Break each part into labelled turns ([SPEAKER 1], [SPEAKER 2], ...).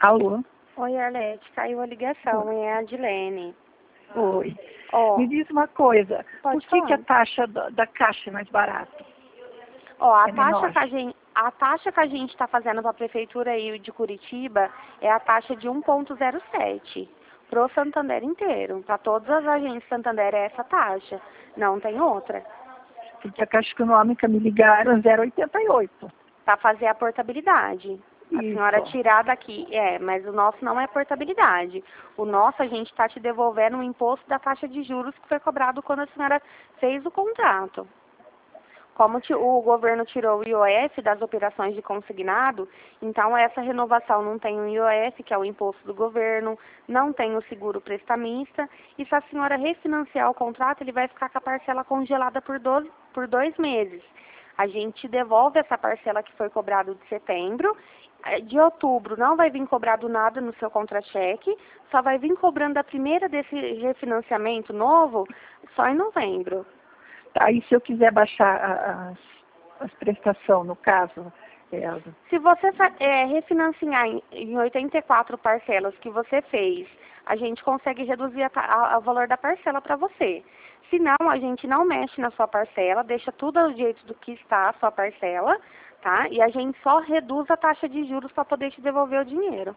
[SPEAKER 1] Alô?
[SPEAKER 2] Oi, Arlete, caiu a ligação, é a Adilene.
[SPEAKER 1] Oi.
[SPEAKER 2] Ó,
[SPEAKER 1] Me diz uma coisa,
[SPEAKER 2] pode
[SPEAKER 1] por que,
[SPEAKER 2] falar.
[SPEAKER 1] que a taxa da Caixa é mais barata?
[SPEAKER 2] Ó,
[SPEAKER 1] É menor.
[SPEAKER 2] a taxa que a gente está fazendo para a Prefeitura aí de Curitiba é a taxa de 1,07 pro Santander inteiro. Para todas as agências Santander é essa taxa, não tem outra.
[SPEAKER 1] Porque a Caixa Econômica me ligaram 0,88.
[SPEAKER 2] Para fazer a portabilidade. A
[SPEAKER 1] Isso.
[SPEAKER 2] senhora tirar daqui, mas o nosso não é portabilidade. O nosso a gente está te devolvendo o imposto da taxa de juros que foi cobrado quando a senhora fez o contrato. Como o governo tirou o IOF das operações de consignado, então essa renovação não tem o IOF, que é o imposto do governo, não tem o seguro prestamista, e se a senhora refinanciar o contrato, ele vai ficar com a parcela congelada por 2 meses. A gente devolve essa parcela que foi cobrada de setembro. De outubro não vai vir cobrado nada no seu contra-cheque, só vai vir cobrando a primeira desse refinanciamento novo só em novembro.
[SPEAKER 1] Aí se eu quiser baixar as prestações, no caso,
[SPEAKER 2] se você refinanciar em 84 parcelas que você fez, a gente consegue reduzir o valor da parcela para você. Se não, a gente não mexe na sua parcela, deixa tudo do jeito do que está a sua parcela, tá? E a gente só reduz a taxa de juros para poder te devolver o dinheiro.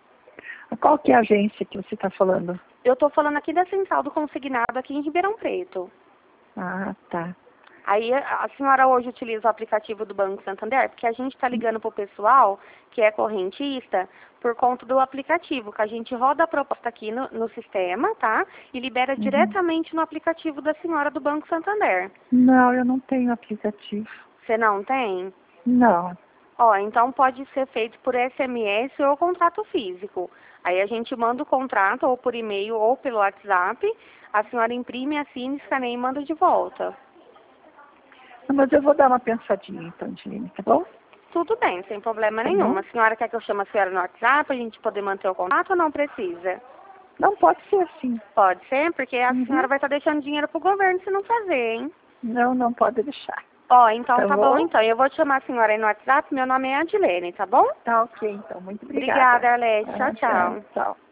[SPEAKER 1] Qual que é a agência que você está falando?
[SPEAKER 2] Eu estou falando aqui da Central do Consignado, aqui em Ribeirão Preto.
[SPEAKER 1] Ah, tá.
[SPEAKER 2] Aí a senhora hoje utiliza o aplicativo do Banco Santander, porque a gente está ligando para o pessoal que é correntista por conta do aplicativo, que a gente roda a proposta aqui no sistema, tá? E libera diretamente no aplicativo da senhora do Banco Santander.
[SPEAKER 1] Não, eu não tenho aplicativo.
[SPEAKER 2] Você não tem?
[SPEAKER 1] Não.
[SPEAKER 2] Ó, então pode ser feito por SMS ou contrato físico. Aí a gente manda o contrato ou por e-mail ou pelo WhatsApp, a senhora imprime, assina, escaneia e manda de volta.
[SPEAKER 1] Mas eu vou dar uma pensadinha então, Dilene, tá bom?
[SPEAKER 2] Tudo bem, sem problema nenhum. A senhora quer que eu chame a senhora no WhatsApp para a gente poder manter o contato ou não precisa?
[SPEAKER 1] Não, pode ser assim.
[SPEAKER 2] Pode ser, porque a senhora vai estar deixando dinheiro pro governo se não fazer, hein?
[SPEAKER 1] Não, não pode deixar.
[SPEAKER 2] Ó, então tá bom
[SPEAKER 1] bom
[SPEAKER 2] então. Eu vou te chamar a senhora aí no WhatsApp, meu nome é Adilene, tá bom?
[SPEAKER 1] Tá ok, então. Muito obrigada.
[SPEAKER 2] Obrigada, Arlete. Tchau, tchau.
[SPEAKER 1] Tchau.